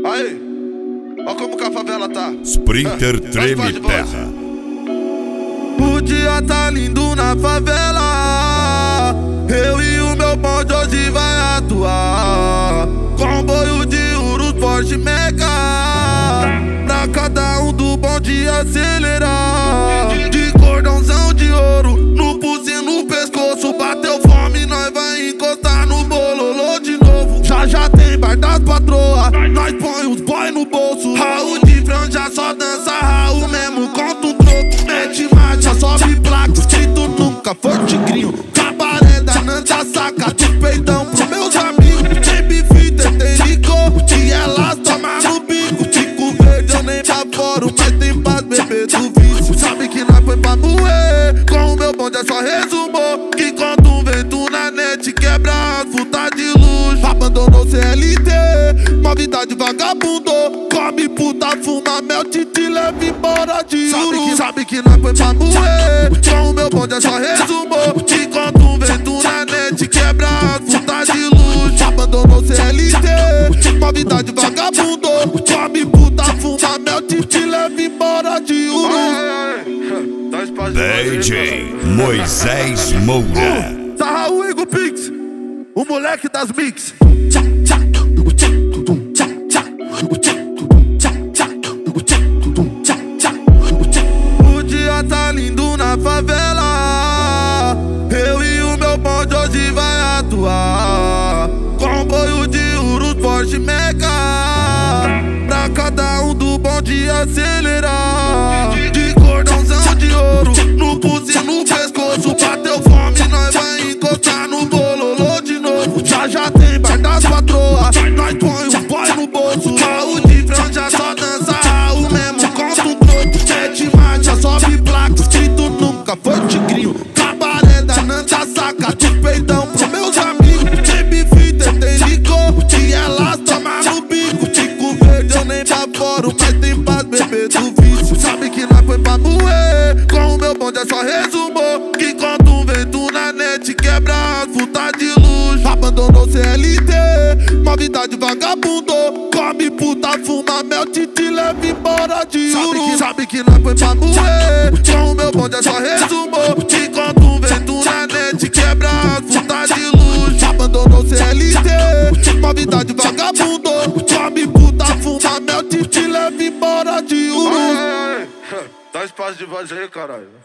Aí, ó como que a favela tá. Sprinter treme terra. O dia tá lindo na favela. Eu e o meu bonde hoje vai atuar. Comboio de Urus, Porsche Meca, pra cada um do bonde acelerar. De cordãozão de ouro no pulso e no pescoço. Bateu fome, nós vai encostar no bololô de novo. Já tem bar das patroas, nós põe os boy no bolso. Raul de franja só dança, Raul mesmo conta um troco. Mete marcha, sobe placa, escrito nunca foi tigrinho. Cabaré da Nanda saca, de peidão pros meus amigos. Tem bife, tem licor, e elas tomam no bico. Tico verde eu nem aporo, mas tem paz beber do vício. Sabe que nós foi pra moer, com o meu bonde é só resumou. Que quando um vento na net quebra as putas de luxo. Abandonou CLT, uma vida de vagabundo. Come puta, fuma mel, te leva embora de Uru. Sabe que nós foi pra moer, com o meu bonde é só resumou. Que quando um vento na net quebra as putas de luxo. Abandonou CLT, uma vida de vagabundo. Come puta, fuma mel, te leva embora de Uru. DJ Moisés Moura. Raul Igor Pix, o moleque das mix. O dia tá lindo na favela. Eu e o meu bonde hoje vai atuar. Comboio de Urus, Porsche Meca, pra cada um do bonde acelerar. De cordãozão de ouro no pulso e no pescoço. Bateu fome, nós vai encostar no bololô de novo. Já tem bar das patroas, nós põe os boy no bolso. Raul de franja só dança, Raul mesmo conta um troco. Mete marcha, sobe placa, escrito nunca foi tigrinho. Cabaré da Nanda saca, de peidão pros meus amigos. Tem bife, tem licor, e elas tomam no bico. Tico verde eu nem aporo, mas tem paz beber do vício. Sabe que nós foi pra moer, com o meu bonde é só resumou. Que quando um vento na net quebra as putas de luxo. Abandonou CLT, uma vida de vagabundo. Come puta, fuma mel, te leva embora de Uru. Sabe que nós foi pra moer, com o meu bonde é só resumou. Que quando um vento na net quebra as putas de luxo. Abandonou CLT, uma vida de vagabundo. Come puta, fuma mel, te leva embora de Uru. Dá espaço de voz aí, caralho.